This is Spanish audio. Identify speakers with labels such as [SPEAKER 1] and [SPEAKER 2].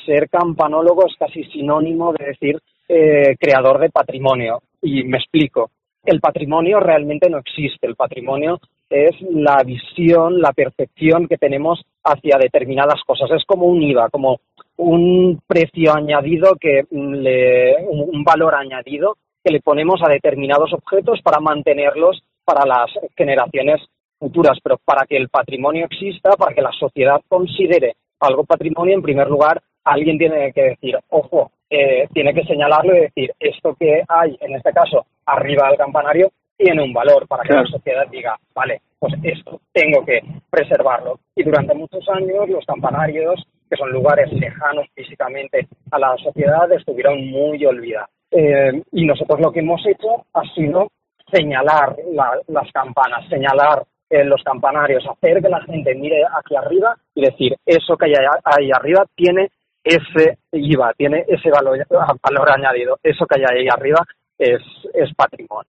[SPEAKER 1] ser campanólogo es casi sinónimo de decir creador de patrimonio. Y me explico. El patrimonio realmente no existe. El patrimonio es la visión, la percepción que tenemos hacia determinadas cosas. Es como un IVA, como un precio añadido, un valor añadido que le ponemos a determinados objetos para mantenerlos para las generaciones futuras. Pero para que el patrimonio exista, para que la sociedad considere algo patrimonio, en primer lugar, alguien tiene que decir, ojo, tiene que señalarlo y decir, esto que hay, en este caso, arriba del campanario, tiene un valor para que la sociedad diga, vale, pues esto tengo que preservarlo. Y durante muchos años los campanarios, que son lugares lejanos físicamente a la sociedad, estuvieron muy olvidados. Y nosotros lo que hemos hecho ha sido señalar las campanas, señalar los campanarios, hacer que la gente mire hacia arriba y decir, eso que hay ahí arriba tiene ese IVA, tiene ese valor añadido, eso que hay ahí arriba es patrimonio.